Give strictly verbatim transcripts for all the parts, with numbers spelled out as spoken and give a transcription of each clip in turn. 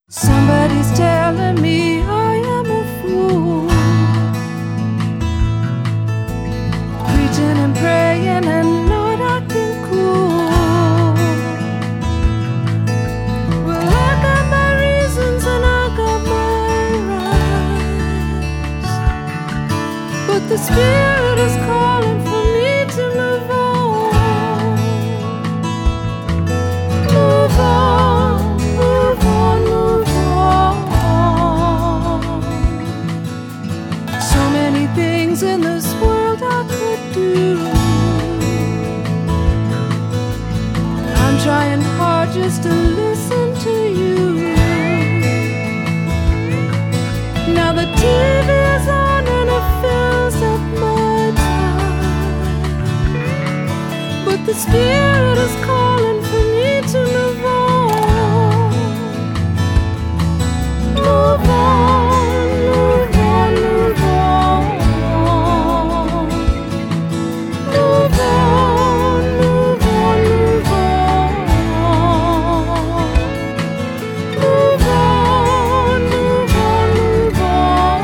Somebody's telling me I am a fool, preaching and praying and not acting cool. Well, I got my reasons and I got my rights, but the Spirit is calling for me to move on. Move on, move on, move on. So many things in this world I could do. I'm trying hard just to listen to you. Now the T V is on and it fills up my time, but the Spirit is calling for me to move on. Move on, move on, move on. Move on, move on, move on. Move on, move on, move on.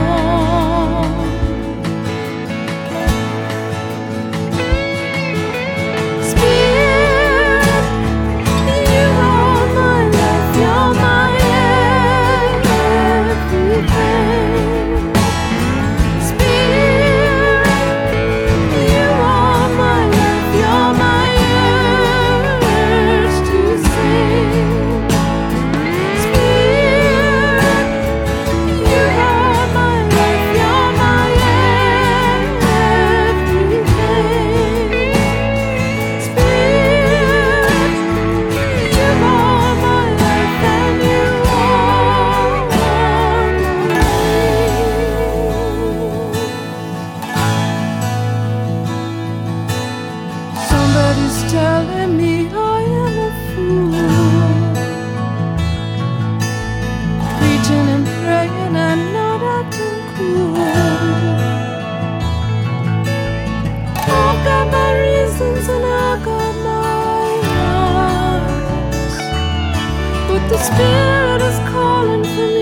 Spirit, you are my life, you're my everything. Spirit, you are my life, you're my urge to sing. Spirit, you are my life, you're my everything. Spirit, you are my life and you are my life. Somebody's telling me I am a fool, preaching and praying and not acting cool. I've got my reasons and I got my rights, but the Spirit is calling for